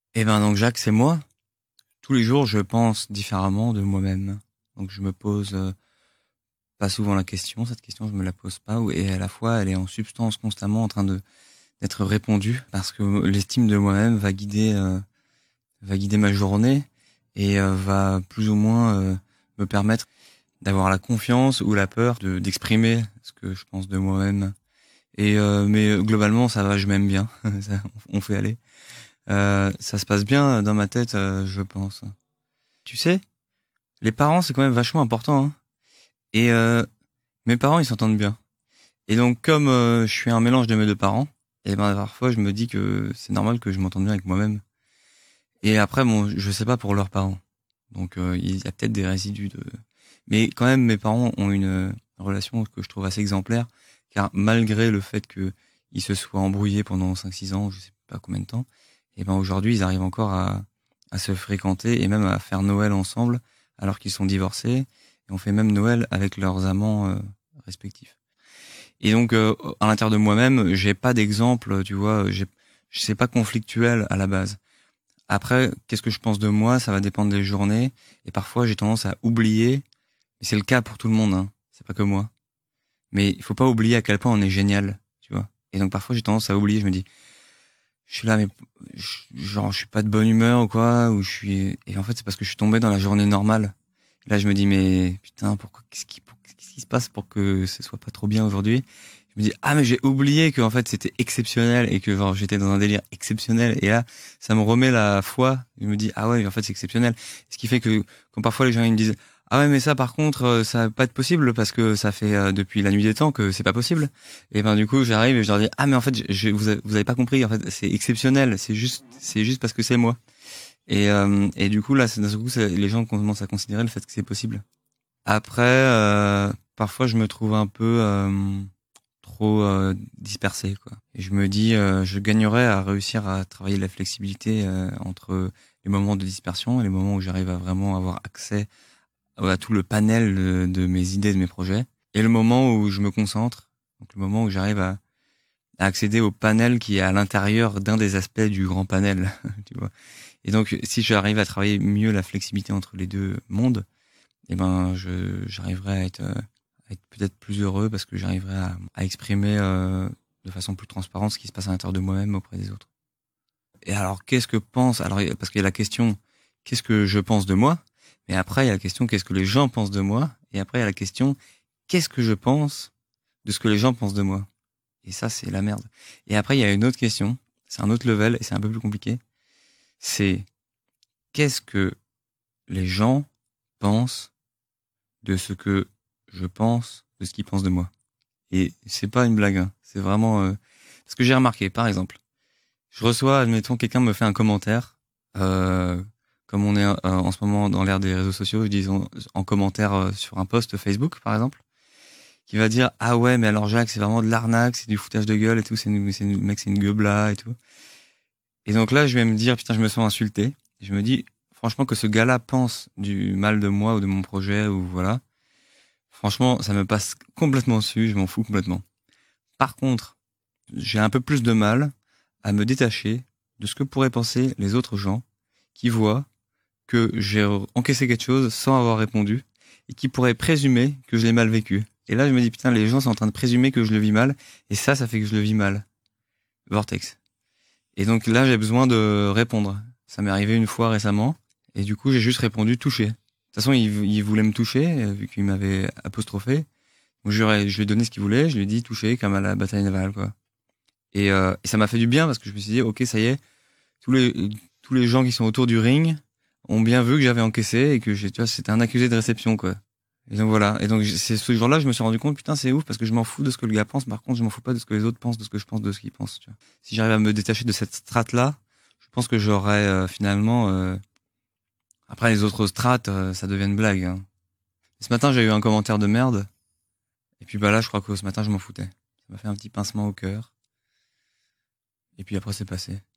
Eh ben donc Jacques, c'est moi. Tous les jours, je pense différemment de moi-même. Donc je me pose pas souvent la question. Cette question, je me la pose pas. Et à la fois, elle est en substance constamment en train de d'être répondue parce que l'estime de moi-même va guider ma journée et va plus ou moins me permettre d'avoir la confiance ou la peur d'exprimer ce que je pense de moi-même. Et mais globalement, ça va, je m'aime bien. On fait aller. Ça se passe bien dans ma tête, je pense. Tu sais, les parents, c'est quand même vachement important, hein. Et mes parents, ils s'entendent bien. Et donc, comme je suis un mélange de mes deux parents, et ben parfois, je me dis que c'est normal que je m'entende bien avec moi-même. Et après, bon, je sais pas pour leurs parents. Donc, il y a peut-être des résidus de... Mais quand même, mes parents ont une relation que je trouve assez exemplaire, car malgré le fait que ils se soient embrouillés pendant 5-6 ans, je sais pas combien de temps, et ben aujourd'hui, ils arrivent encore à se fréquenter et même à faire Noël ensemble, alors qu'ils sont divorcés. Et on fait même Noël avec leurs amants respectifs. Et donc, à l'intérieur de moi-même, j'ai pas d'exemple, tu vois, c'est pas conflictuel à la base. Après, qu'est-ce que je pense de moi, ça va dépendre des journées. Et parfois, j'ai tendance à oublier. Et c'est le cas pour tout le monde, hein. C'est pas que moi. Mais il faut pas oublier à quel point on est génial, tu vois. Et donc parfois, j'ai tendance à oublier. Je me dis, je suis là, mais genre, je suis pas de bonne humeur ou quoi, ou je suis. Et en fait, c'est parce que je suis tombé dans la journée normale. Là, je me dis, mais putain, pourquoi, qu'est-ce qui se passe pour que ce soit pas trop bien aujourd'hui? Je me dis, ah, mais j'ai oublié que, en fait, c'était exceptionnel et que, genre, j'étais dans un délire exceptionnel. Et là, ça me remet la foi. Je me dis, ah ouais, mais en fait, c'est exceptionnel. Ce qui fait que, quand parfois les gens, ils me disent, ah ouais, mais ça, par contre, ça va pas être possible parce que ça fait depuis la nuit des temps que c'est pas possible. Et ben, du coup, j'arrive et je leur dis, ah, mais en fait, vous avez pas compris. En fait, c'est exceptionnel. C'est juste parce que c'est moi. Et du coup, là, d'un seul coup, les gens commencent à considérer le fait que c'est possible. Après, parfois, je me trouve un peu trop dispersé, quoi. Et je me dis, je gagnerais à réussir à travailler la flexibilité entre les moments de dispersion et les moments où j'arrive à vraiment avoir accès à tout le panel de mes idées, de mes projets, et le moment où je me concentre, donc le moment où j'arrive à accéder au panel qui est à l'intérieur d'un des aspects du grand panel, tu vois. Et donc, si j'arrive à travailler mieux la flexibilité entre les deux mondes, eh ben, j'arriverai à être peut-être plus heureux parce que j'arriverai à exprimer de façon plus transparente ce qui se passe à l'intérieur de moi-même auprès des autres. Et alors, qu'est-ce que pense, alors, parce qu'il y a la question, qu'est-ce que je pense de moi? Mais après, il y a la question, qu'est-ce que les gens pensent de moi? Et après, il y a la question, qu'est-ce que je pense de ce que les gens pensent de moi? Et ça, c'est la merde. Et après, il y a une autre question, c'est un autre level et c'est un peu plus compliqué. C'est qu'est-ce que les gens pensent de ce que je pense, de ce qu'ils pensent de moi. Et c'est pas une blague, hein. C'est vraiment ce que j'ai remarqué. Par exemple, je reçois, admettons, quelqu'un me fait un commentaire, euh, comme on est en ce moment dans l'ère des réseaux sociaux, disons en commentaire sur un post Facebook, par exemple, qui va dire ah ouais, mais alors Jacques, c'est vraiment de l'arnaque, c'est du foutage de gueule et tout, mec, c'est une gueubla et tout. Et donc là, je vais me dire putain, je me sens insulté. Et je me dis franchement que ce gars-là pense du mal de moi ou de mon projet ou voilà. Franchement, ça me passe complètement dessus, je m'en fous complètement. Par contre, j'ai un peu plus de mal à me détacher de ce que pourraient penser les autres gens qui voient que j'ai encaissé quelque chose sans avoir répondu et qui pourraient présumer que je l'ai mal vécu. Et là, je me dis, putain, les gens sont en train de présumer que je le vis mal et ça fait que je le vis mal. Vortex. Et donc là, j'ai besoin de répondre. Ça m'est arrivé une fois récemment et du coup, j'ai juste répondu touché. De toute façon, il voulait me toucher vu qu'il m'avait apostrophé. Donc je lui ai donné ce qu'il voulait, je lui ai dit touché comme à la bataille navale, quoi. Et ça m'a fait du bien parce que je me suis dit, ok, ça y est, tous les, tous les gens qui sont autour du ring ont bien vu que j'avais encaissé et que tu vois, c'était un accusé de réception, quoi. Et donc voilà. Et donc c'est ce jour-là, je me suis rendu compte, putain, c'est ouf parce que je m'en fous de ce que le gars pense. Par contre, je m'en fous pas de ce que les autres pensent, de ce que je pense de ce qu'ils pensent. Tu vois. Si j'arrive à me détacher de cette strate-là, je pense que j'aurais finalement. Après les autres strates, ça devient une blague, hein. Et ce matin, j'ai eu un commentaire de merde. Et puis bah là, je crois que ce matin, je m'en foutais. Ça m'a fait un petit pincement au cœur. Et puis après, c'est passé.